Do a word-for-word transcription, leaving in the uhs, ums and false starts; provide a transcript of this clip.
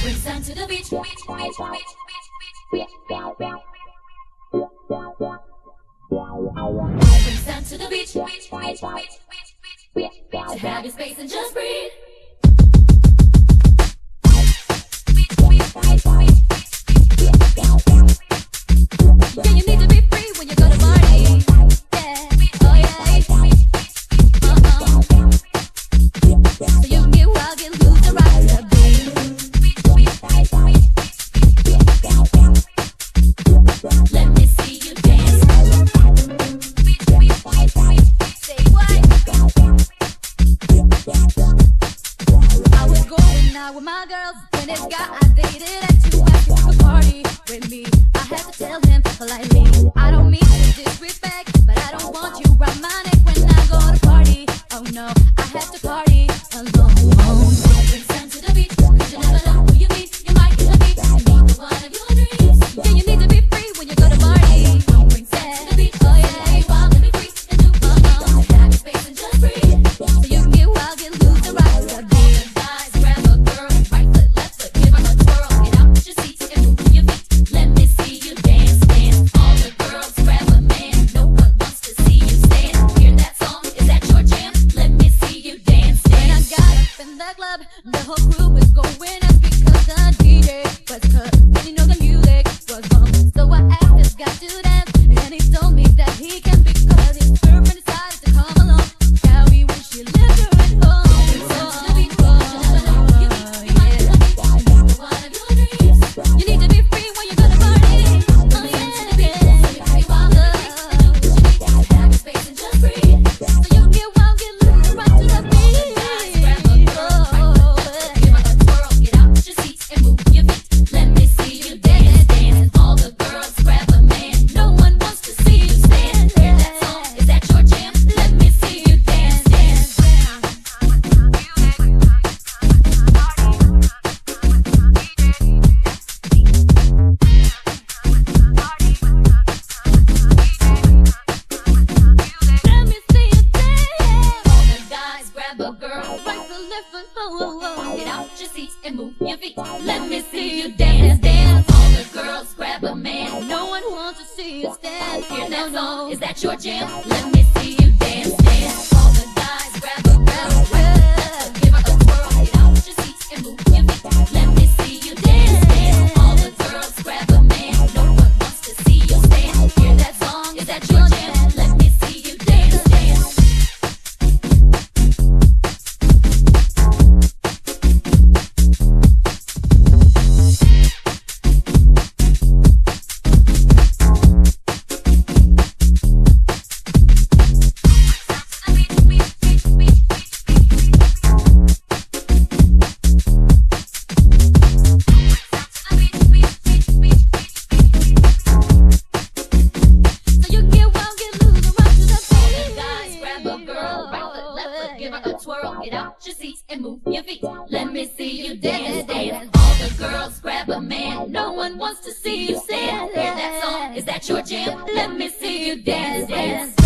Bring sun to the beach, beach, beach, beach, beach, beach. Bring sun to the beach, beach, beach, beach, beach, beach. To have your space and just breathe. Yeah, you need to be free when you go to party. Yeah, oh yeah. Uh-uh. So you can get wild, get loose, and rock to the beat. Let me see you dance. Say what? I was going out with my girls when this guy I dated at two after a party with me. I had to tell him politely, I don't mean to disrespect, but I don't want you around my neck when I go to party. Oh no, I have to party alone. Bring sun to the beach, 'cause you never know who you meet. You might get lucky and meet the one of your dreams. Yeah, you need to be free when you go to party. Bring sun to the beach, oh yeah. Stay wild, let me free and do fun. To have your space and just breathe. So you can get wild, get loose, and rock to the beat. Guys, grab a girl, right foot, left foot, give her a twirl. Get out your seats and move your feet. Let me see you dance, dance. All the girls grab a man. No one wants to see you stand. Hear that song? Is that your jam? Let me see you dance, dance. When I got up in the club, the whole crew was going up because the D J was cut. And you know the music was wrong. So I asked this guy to dance, and he told me that he can because his girlfriend decided to come along. Now we wish you lived her at home. You need to be free when you go to party. Oh yeah. Have your space and just breathe. So you can get wild, get loose, and rock to the beat. Grab a girl, give her a twirl. Get out your seats and move your feet. Let me see you dance, dance. All the girls grab a man. No one wants to see you stand. Hear that song? Is that your jam? Let me see you dance, dance. Let me see you dance. All the guys grab a girl, right foot, left foot, oh, oh, oh. Get out your seats and move your feet. Let me see you dance, dance. All the girls grab a man. No one wants to see you stand. Hear that song? Is that your jam? Let me see you dance, dance. All the guys grab a girl, right foot, give her a twirl. Get out your seats and move your feet. Let me see you dance, dance. All the girls grab a man. No one wants to see you stand. Hear that song? Is that your jam? Let me see you dance, dance. So you can get wild, get loose, and rock to the beat. Guys, grab a girl, right foot, left foot, give her a twirl. Get out your seats and move your feet. Let me see you dance, dance. All the girls grab a man. No one wants to see you stand. Hear that song? Is that your jam? Let me see you dance, dance.